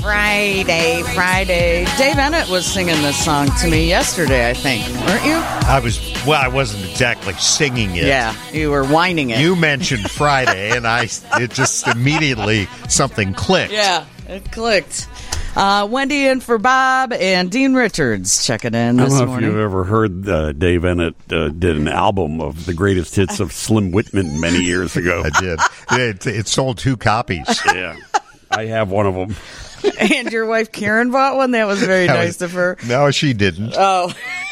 Friday. Dave Ennett was singing this song to me yesterday, I think. Weren't you? I wasn't exactly singing it. Yeah, you were whining it. You mentioned Friday, and it just immediately something clicked. Yeah, it clicked. Wendy in for Bob and Dean Richards checking in this morning. I don't know if you've ever heard Dave Ennett did an album of the greatest hits of Slim Whitman many years ago. I did. It sold 2 copies. Yeah, I have one of them. And your wife Karen bought one? That was very nice of her. No, she didn't. Oh.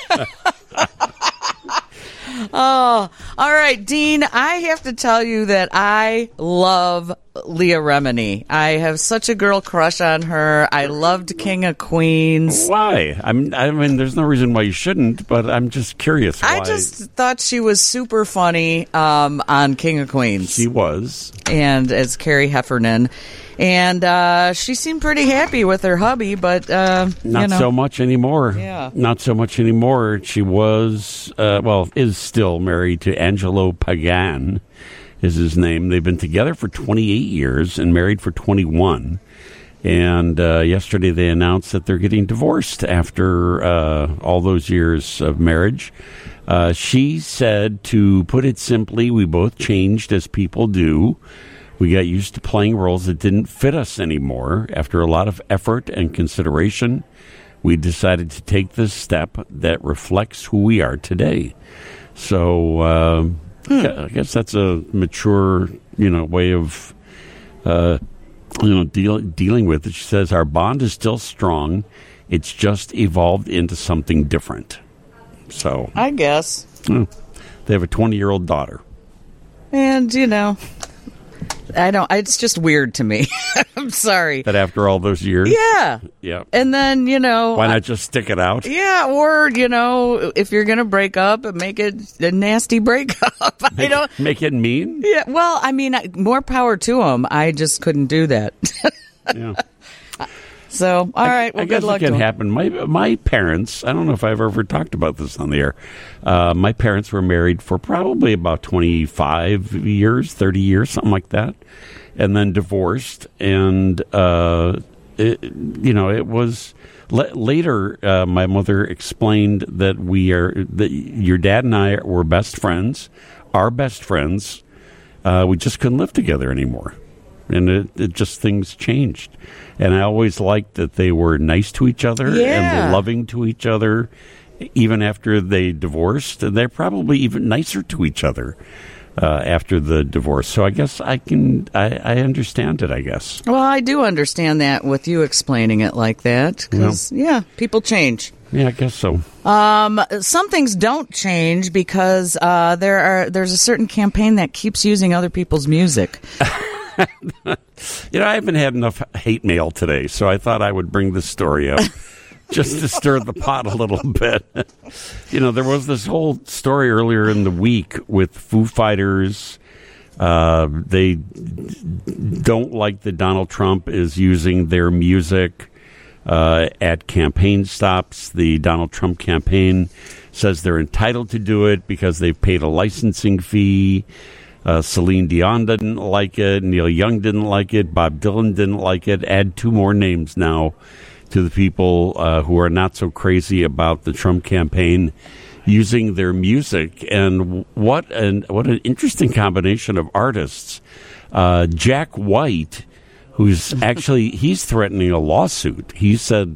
Oh, all right, Dean, I have to tell you that I love Leah Remini. I have such a girl crush on her. I loved King of Queens. Why? I mean, there's no reason why you shouldn't, but I'm just curious why. I just thought she was super funny on King of Queens. She was. And as Carrie Heffernan. And she seemed pretty happy with her hubby, but not so much anymore. Yeah, not so much anymore. She was, is still married to Angelo Pagan, is his name. They've been together for 28 years and married for 21. And yesterday they announced that they're getting divorced after all those years of marriage. She said, to put it simply, we both changed as people do. We got used to playing roles that didn't fit us anymore. After a lot of effort and consideration, we decided to take this step that reflects who we are today. So I guess that's a mature, way of, dealing with it. She says, our bond is still strong. It's just evolved into something different. So I guess. They have a 20-year-old daughter. And, it's just weird to me. I'm sorry. That after all those years? Yeah. Yeah. And then, why not just stick it out? Yeah, or, if you're going to break up, make it a nasty breakup. Make it mean? Yeah, well, I mean, more power to them. I just couldn't do that. Yeah. So, all right, well, I guess good luck it can to happen. My parents, I don't know if I've ever talked about this on the air. My parents were married for probably about 25 years, 30 years, something like that, and then divorced. And, it was later, my mother explained that your dad and I were best friends, our best friends. We just couldn't live together anymore. And it just, things changed. And I always liked that they were nice to each other and loving to each other, even after they divorced. And they're probably even nicer to each other after the divorce. So I guess I understand it, I guess. Well, I do understand that with you explaining it like that. Because, people change. Yeah, I guess so. Some things don't change because there's a certain campaign that keeps using other people's music. I haven't had enough hate mail today, so I thought I would bring this story up just to stir the pot a little bit. There was this whole story earlier in the week with Foo Fighters. They don't like that Donald Trump is using their music at campaign stops. The Donald Trump campaign says they're entitled to do it because they've paid a licensing fee. Celine Dion didn't like it. Neil Young didn't like it. Bob Dylan didn't like it. Add 2 more names now to the people who are not so crazy about the Trump campaign using their music. And what an interesting combination of artists. Jack White, who's he's threatening a lawsuit. He said,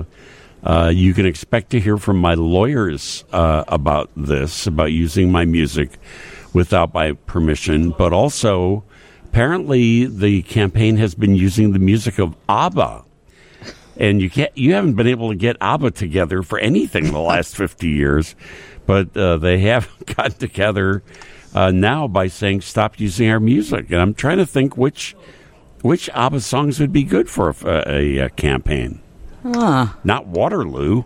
you can expect to hear from my lawyers about this, about using my music without my permission, but also apparently the campaign has been using the music of ABBA, and you haven't been able to get ABBA together for anything in the last 50 years, but they have gotten together now by saying stop using our music. And I'm trying to think which ABBA songs would be good for a campaign. Not Waterloo.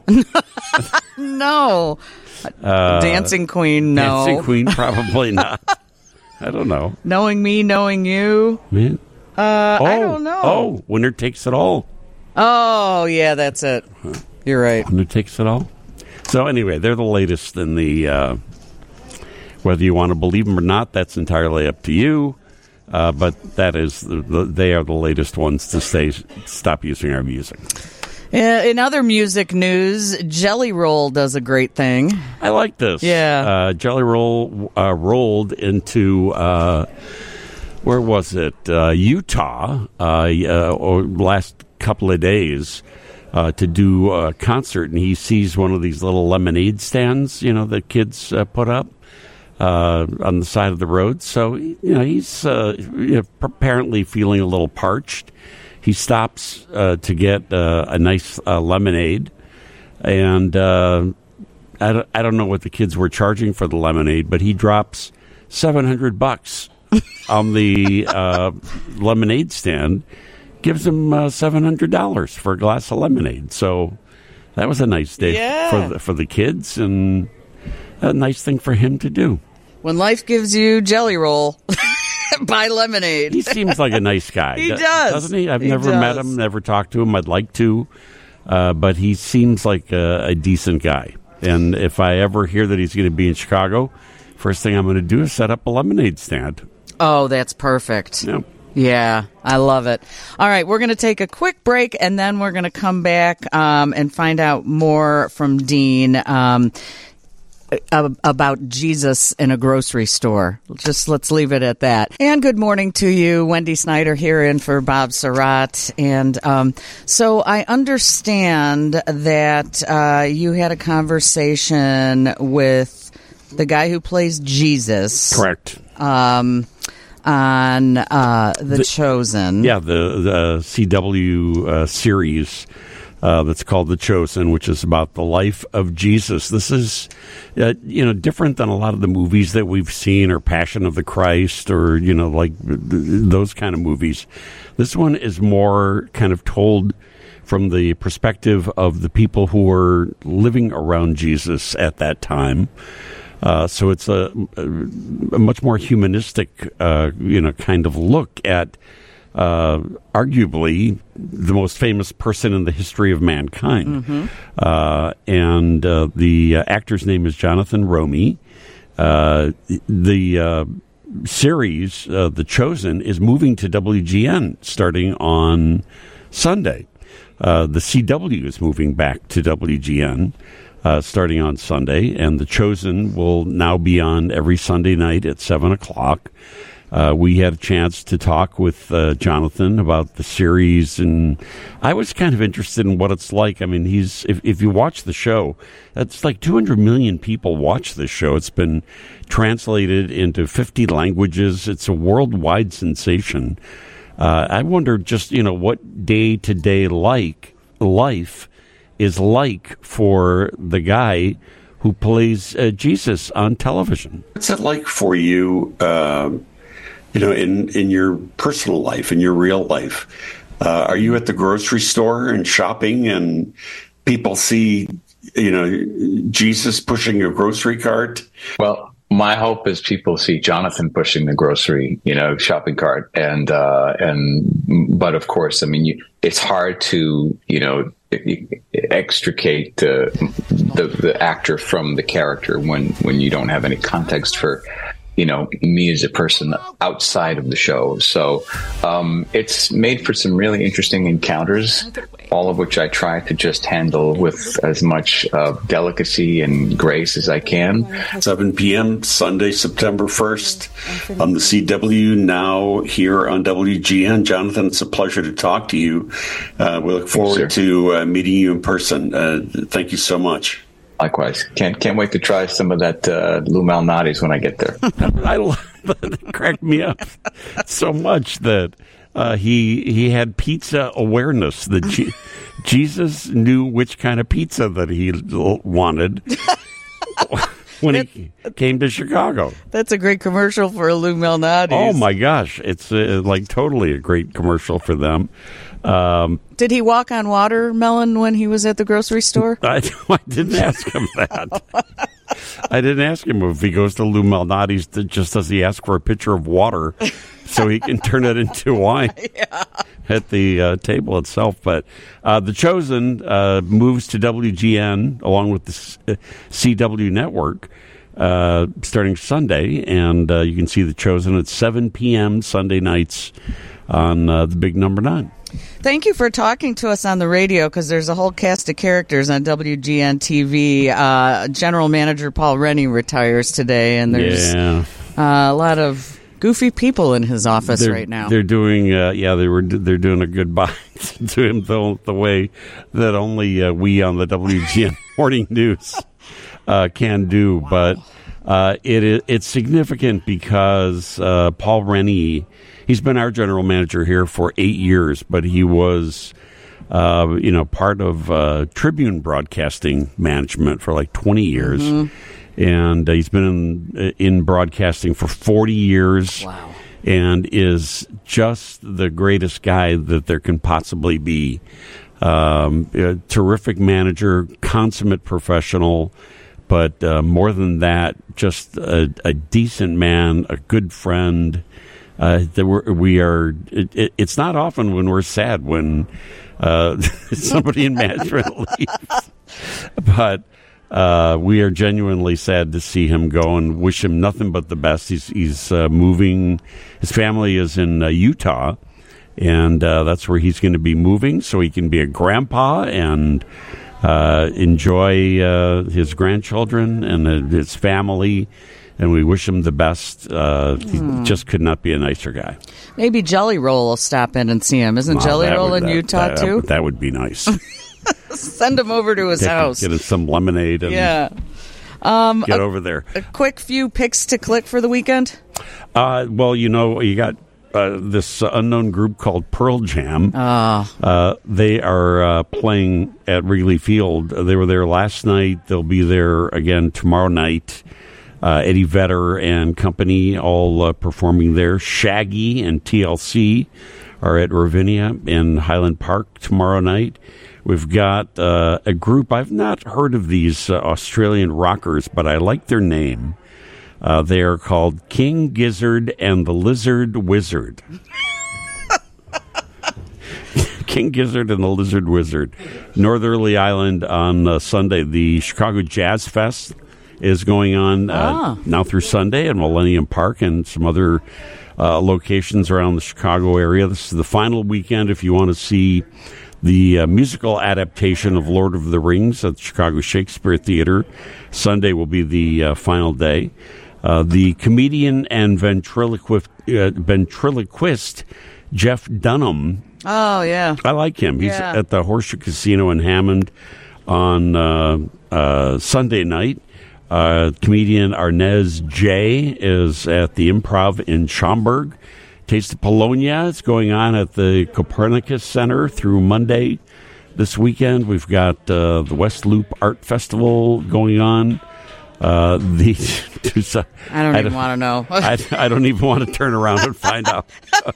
No. Dancing Queen, no. Dancing Queen, probably not. I don't know. Knowing Me, Knowing You. Man. I don't know. Oh, Winner Takes It All. Oh, yeah, that's it. You're right. Winner Takes It All. So anyway, they're the latest in the, whether you want to believe them or not, that's entirely up to you. But that is they are the latest ones to stop using our music. In other music news, Jelly Roll does a great thing. I like this. Yeah. Jelly Roll rolled into, where was it? Utah, or last couple of days to do a concert. And he sees one of these little lemonade stands, that kids put up on the side of the road. So, he's apparently feeling a little parched. He stops to get a nice lemonade, and I don't know what the kids were charging for the lemonade, but he drops $700 on the lemonade stand, gives him $700 for a glass of lemonade. So that was a nice day for the kids, and a nice thing for him to do. When life gives you Jelly Roll. Buy lemonade. He seems like a nice guy. He does. Doesn't he? I've never met him, never talked to him. I'd like to. But he seems like a decent guy. And if I ever hear that he's going to be in Chicago, first thing I'm going to do is set up a lemonade stand. Oh, that's perfect. Yeah. Yeah, I love it. All right, we're going to take a quick break, and then we're going to come back and find out more from Dean about Jesus in a grocery store. Let's leave it at that. And good morning to you. Wendy Snyder here in for Bob Surratt. And so I understand that you had a conversation with the guy who plays Jesus. Correct. On The Chosen. Yeah, the CW series that's called The Chosen, which is about the life of Jesus. This is, different than a lot of the movies that we've seen, or Passion of the Christ, or, like those kind of movies. This one is more kind of told from the perspective of the people who were living around Jesus at that time. So it's a much more humanistic, kind of look at arguably the most famous person in the history of mankind. Mm-hmm. And the actor's name is Jonathan Roumie. The series, The Chosen, is moving to WGN starting on Sunday. The CW is moving back to WGN. Starting on Sunday, and The Chosen will now be on every Sunday night at 7 o'clock. We had a chance to talk with Jonathan about the series, and I was kind of interested in what it's like. I mean, if you watch the show, it's like 200 million people watch this show. It's been translated into 50 languages. It's a worldwide sensation. I wonder just, what day-to-day life is like for the guy who plays Jesus on television. What's it like for you, in your personal life, in your real life? Are you at the grocery store and shopping, and people see, Jesus pushing a grocery cart? Well, my hope is people see Jonathan pushing the grocery, shopping cart, but of course, I mean, it's hard to, extricate the actor from the character when you don't have any context for, me as a person outside of the show. So it's made for some really interesting encounters, all of which I try to just handle with as much delicacy and grace as I can. 7 p.m. Sunday, September 1st on the CW, now here on WGN. Jonathan, it's a pleasure to talk to you. We look forward to meeting you in person. Thank you so much. Likewise. Can't wait to try some of that Lou Malnati's when I get there. I love that. It cracked me up so much that he had pizza awareness. That Jesus knew which kind of pizza that he wanted when he came to Chicago. That's a great commercial for Lou Malnati's. Oh, my gosh. It's like totally a great commercial for them. Did he walk on watermelon when he was at the grocery store? I didn't ask him that. I didn't ask him if he goes to Lou Malnati's, just does he ask for a pitcher of water so he can turn it into wine at the table itself. But The Chosen moves to WGN along with the CW network starting Sunday, and you can see The Chosen at 7 p.m. Sunday nights on the big number 9. Thank you for talking to us on the radio, because there's a whole cast of characters on WGN TV. General Manager Paul Rennie retires today, and there's a lot of goofy people in his office right now. They're doing, they're doing a goodbye to him the way that only we on the WGN Morning News can do. Wow. But it's significant because Paul Rennie, he's been our general manager here for 8 years, but he was, part of Tribune Broadcasting Management for like 20 years. Mm-hmm. And he's been in broadcasting for 40 years. Wow. And is just the greatest guy that there can possibly be. A terrific manager, consummate professional, but more than that, just a decent man, a good friend. It's not often when we're sad when somebody in management leaves, but we are genuinely sad to see him go and wish him nothing but the best. He's moving. His family is in Utah, and that's where he's going to be moving, so he can be a grandpa and enjoy his grandchildren and his family. And we wish him the best. He just could not be a nicer guy. Maybe Jelly Roll will stop in and see him. Isn't Jelly Roll in Utah, too? That would be nice. Send him over to his house. Get him some lemonade and get over there. A quick few picks to click for the weekend? You got this unknown group called Pearl Jam. They are playing at Wrigley Field. They were there last night. They'll be there again tomorrow night. Eddie Vedder and company all performing there. Shaggy and TLC are at Ravinia in Highland Park tomorrow night. We've got a group. I've not heard of these Australian rockers, but I like their name. They are called King Gizzard and the Lizard Wizard. King Gizzard and the Lizard Wizard. Northerly Island on Sunday. The Chicago Jazz Fest is going on now through Sunday at Millennium Park and some other locations around the Chicago area. This is the final weekend if you want to see the musical adaptation of Lord of the Rings at the Chicago Shakespeare Theater. Sunday will be the final day. The comedian and ventriloquist Jeff Dunham. Oh, yeah. I like him. He's at the Horseshoe Casino in Hammond on Sunday night. Comedian Arnez J is at the Improv in Schaumburg. Taste of Polonia is going on at the Copernicus Center through Monday this weekend. We've got the West Loop Art Festival going on. I don't even want to know. I don't even want to turn around and find out.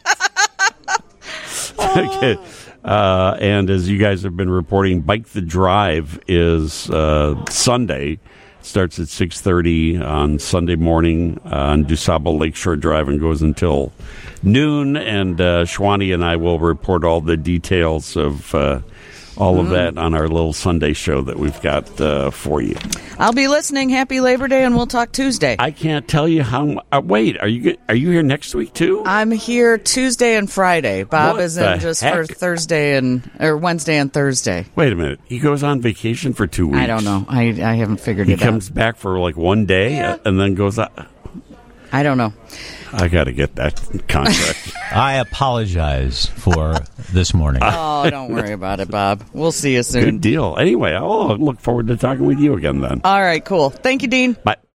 Okay. And as you guys have been reporting, Bike the Drive is Sunday. Starts at 6:30 on Sunday morning on DuSable Lakeshore Drive and goes until noon. And Shwani and I will report all the details of all of that on our little Sunday show that we've got for you. I'll be listening. Happy Labor Day, and we'll talk Tuesday. I can't tell you how. Wait, are you here next week too? I'm here Tuesday and Friday. Bob is in just for Thursday or Wednesday and Thursday. Wait a minute. He goes on vacation for 2 weeks. I don't know. I haven't figured it out. He comes back for like one day and then goes out. I don't know. I got to get that contract. I apologize for this morning. Oh, don't worry about it, Bob. We'll see you soon. Good deal. Anyway, I'll look forward to talking with you again then. All right, cool. Thank you, Dean. Bye.